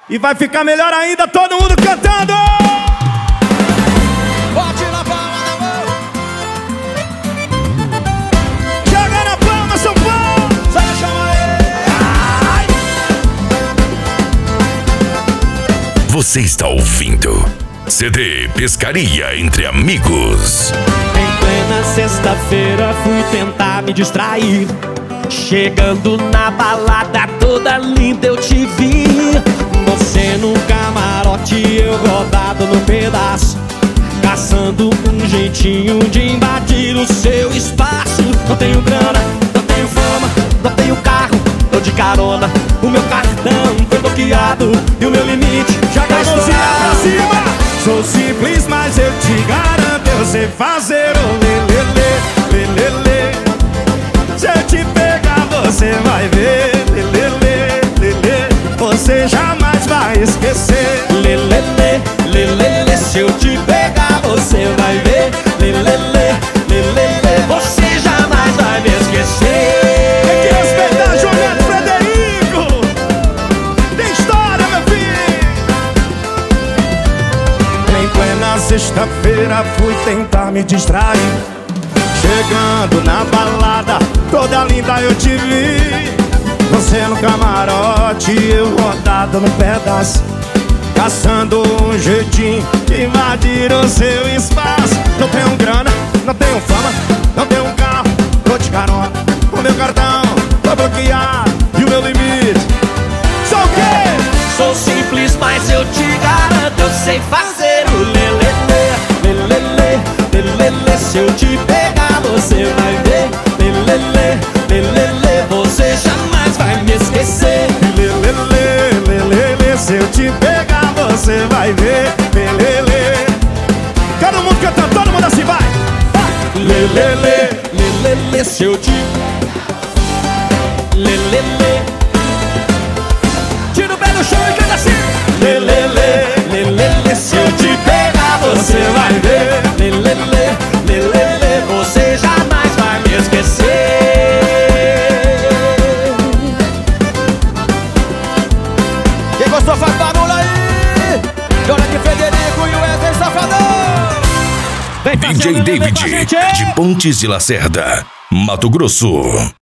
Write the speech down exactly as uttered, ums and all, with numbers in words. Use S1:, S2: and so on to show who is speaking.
S1: E vai ficar melhor ainda, todo mundo cantando!
S2: Bote na palma da mão.
S1: Joga na palma, São Paulo!
S2: Sai, chama ele.
S1: Ai!
S3: Você está ouvindo C D Pescaria Entre Amigos.
S4: Em plena sexta-feira fui tentar me distrair. Chegando na balada toda linda eu te vi. Você no camarote, eu rodado no pedaço, caçando um jeitinho de invadir o seu espaço. Não tenho grana, não tenho fama, não tenho carro, tô de carona. O meu cartão foi bloqueado e o meu limite já
S1: Pra
S4: gastou.
S1: você pra cima! Sou simples, mas eu te garanto, eu sei fazer o lelele, lelele. Se eu te pegar, você vai ver, lelele, lelele. Você jamais vai esquecer.
S4: Lelele, lelele, se eu te pegar você vai ver. Lelele, lelele, você jamais vai me esquecer.
S1: Tem que respeitar Juliano Frederico. Tem história, meu filho. Em plena sexta-feira fui tentar me distrair. Chegando na balada, toda linda eu te vi. Você no camarote, eu rodado no pedaço, caçando um jeitinho de invadir o seu espaço. Não tenho grana, não tenho fama, não tenho um carro, tô de carona. O meu cartão foi bloqueado e o meu limite. Sou o quê?
S4: Sou simples, mas eu te garanto, eu sei fazer o lelele, lelele, lelele. Se eu te pegar você vai ver. Lelele, lelele, você jamais vai me esquecer.
S1: Lelele, lelele, se eu te pegar você vai ver. Lelele. Todo mundo cantando, todo mundo assim, vai. Lelele,
S4: Lelele, se eu te... Lelele. Tira o pé do chão e canta assim. Lelele, lelele, se eu te pegar você vai ver. Lelele, lelele, você jamais vai me esquecer.
S2: Quem gostou faz barulho aí. Jonathan Frederico e o Wesley Safadão.
S4: Vem
S3: D J
S4: parceiro, vem com a
S3: David,
S4: gente, hein?
S3: de Pontes de Lacerda, Mato Grosso.